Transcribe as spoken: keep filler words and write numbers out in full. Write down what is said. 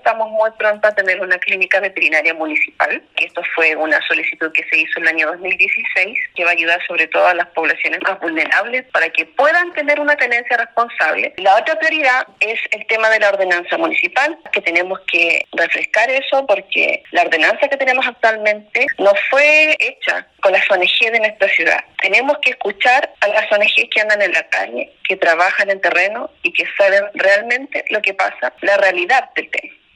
estamos muy pronto a tener una clínica veterinaria municipal, que esto fue una solicitud que se hizo en el año dos mil dieciséis, que va a ayudar sobre todo a las poblaciones más vulnerables para que puedan tener una tenencia responsable. La otra prioridad es el tema de la ordenanza municipal, que tenemos que refrescar eso porque la ordenanza que tenemos actualmente no fue hecha con las O N G de nuestra ciudad. Tenemos que escuchar a las O N G que andan en la calle, que trabajan en terreno y que saben realmente lo que pasa, la realidad del tema.